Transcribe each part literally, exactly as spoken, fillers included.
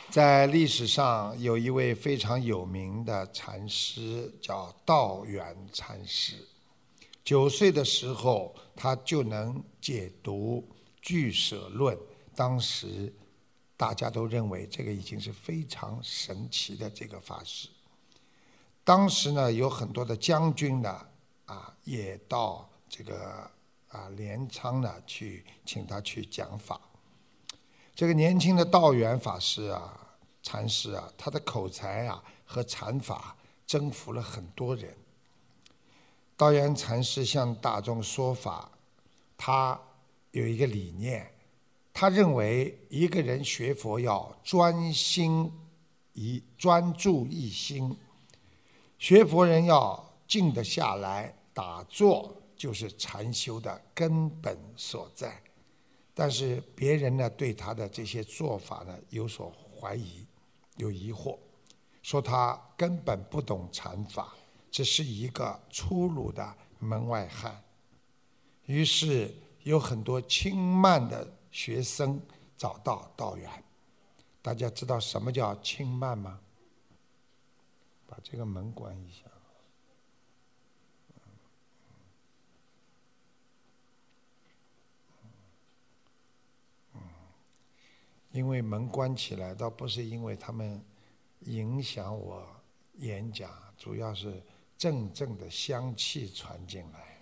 在历史上有一位非常有名的禅师，叫道元禅师。九岁的时候，他就能解读《俱舍论》，当时大家都认为这个已经是非常神奇的这个法师。当时呢，有很多的将军呢，啊，也到这个啊镰仓呢去请他去讲法。这个年轻的道元法师啊。禅师啊，他的口才啊和禅法征服了很多人。道元禅师向大众说法，他有一个理念，他认为一个人学佛要专心一专注一心，学佛人要静得下来，打坐就是禅修的根本所在。但是别人呢对他的这些做法呢有所怀疑。有疑惑，说他根本不懂禅法，只是一个粗鲁的门外汉。于是有很多轻慢的学生找到道元。大家知道什么叫轻慢吗？把这个门关一下。因为门关起来，倒不是因为他们影响我演讲，主要是阵阵的香气传进来。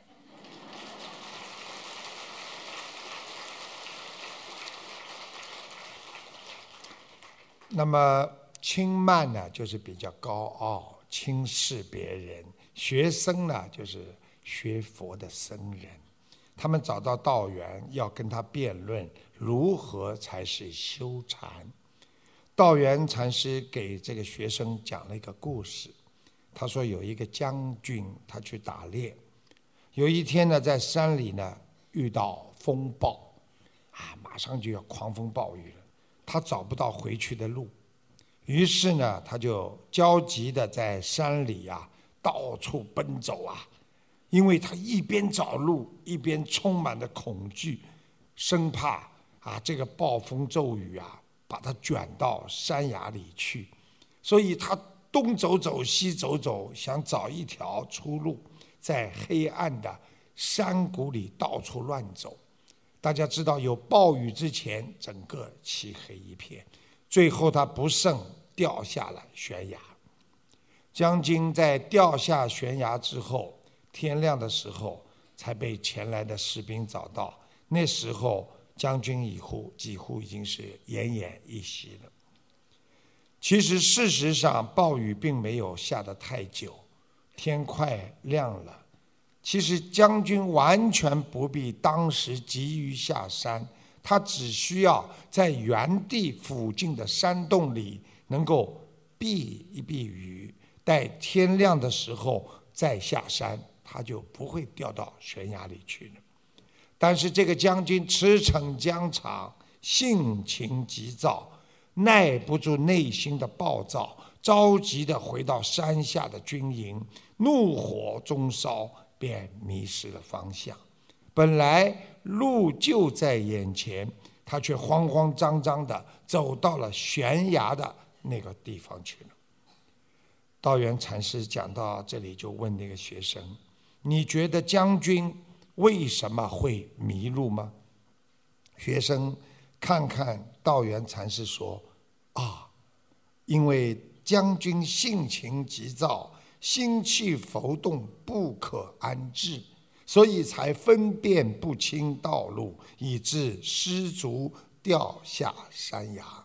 那么轻慢呢，就是比较高傲，轻视别人；学生呢，就是学佛的僧人。他们找到道元，要跟他辩论如何才是修禅。道元禅师给这个学生讲了一个故事。他说有一个将军，他去打猎，有一天呢，在山里呢遇到风暴，啊，马上就要狂风暴雨了，他找不到回去的路，于是呢，他就焦急地在山里啊到处奔走啊。因为他一边找路，一边充满了恐惧，生怕啊这个暴风骤雨啊把他卷到山崖里去，所以他东走走西走走，想找一条出路，在黑暗的山谷里到处乱走。大家知道，有暴雨之前，整个漆黑一片，最后他不慎掉下了悬崖。将军在掉下悬崖之后，天亮的时候才被前来的士兵找到，那时候将军几乎几乎已经是奄奄一息了。其实事实上暴雨并没有下得太久，天快亮了。其实将军完全不必当时急于下山，他只需要在原地附近的山洞里能够避一避雨，待天亮的时候再下山，他就不会掉到悬崖里去了。但是这个将军驰骋疆场，性情急躁，耐不住内心的暴躁，着急地回到山下的军营，怒火中烧，便迷失了方向。本来路就在眼前，他却慌慌张张地走到了悬崖的那个地方去了。道元禅师讲到这里，就问那个学生，你觉得将军为什么会迷路吗？学生看看道元禅师说，啊，因为将军性情急躁，心气浮动，不可安置，所以才分辨不清道路，以致失足掉下山崖。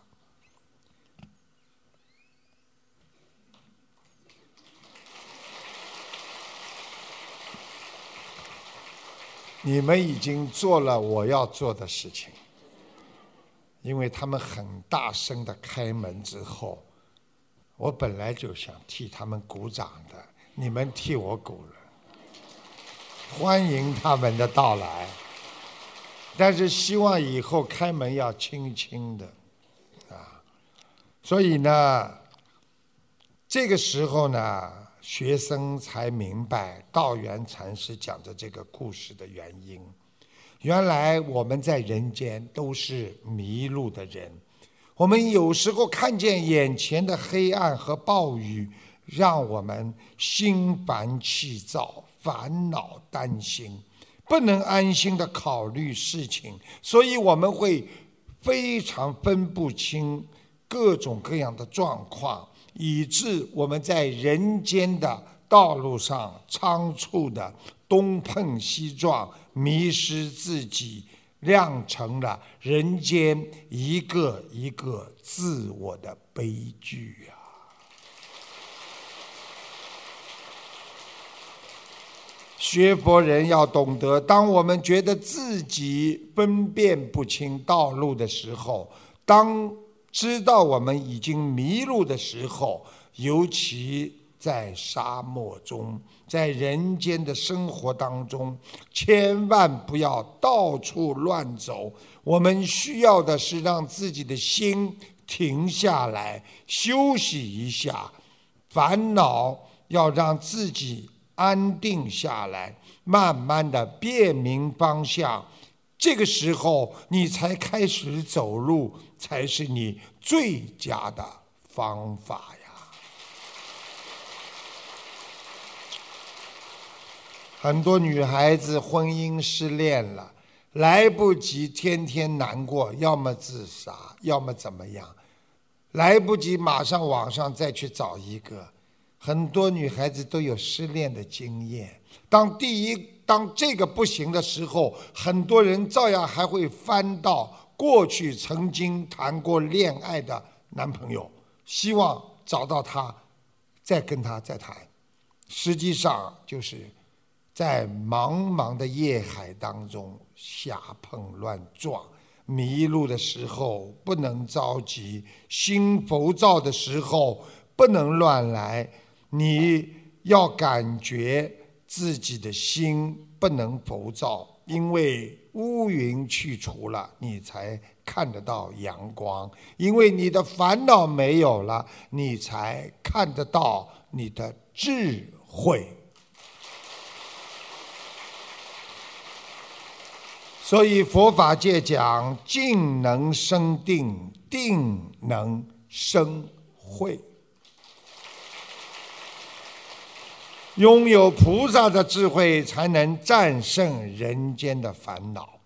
你们已经做了我要做的事情。因为他们很大声的开门之后，我本来就想替他们鼓掌的，你们替我鼓了，欢迎他们的到来。但是希望以后开门要轻轻的啊。所以呢，这个时候呢，学生才明白道元禅师讲的这个故事的原因。原来我们在人间都是迷路的人， 我们有时候看见眼前的黑暗和暴雨，让我们心烦气躁、烦恼担心，不能安心的考虑事情，所以我们会非常分不清各种各样的状况，以致我们在人间的道路上仓促的东碰西撞，迷失自己，酿成了人间一个一个自我的悲剧啊！学佛人要懂得，当我们觉得自己分辨不清道路的时候，当知道我们已经迷路的时候，尤其在沙漠中，在人间的生活当中，千万不要到处乱走。我们需要的是让自己的心停下来，休息一下，烦恼要让自己安定下来，慢慢的辨明方向。这个时候你才开始走路，才是你最佳的方法呀。很多女孩子婚姻失恋了，来不及天天难过，要么自杀，要么怎么样，来不及马上网上再去找一个。很多女孩子都有失恋的经验，当第一当这个不行的时候，很多人照样还会翻到过去曾经谈过恋爱的男朋友，希望找到他，再跟他再谈。实际上就是在茫茫的夜海当中瞎碰乱撞，迷路的时候不能着急，心浮躁的时候不能乱来。你要感觉自己的心不能浮躁，因为乌云去除了，你才看得到阳光；因为你的烦恼没有了，你才看得到你的智慧。所以佛法界讲，静能生定，定能生慧。拥有菩萨的智慧，才能战胜人间的烦恼。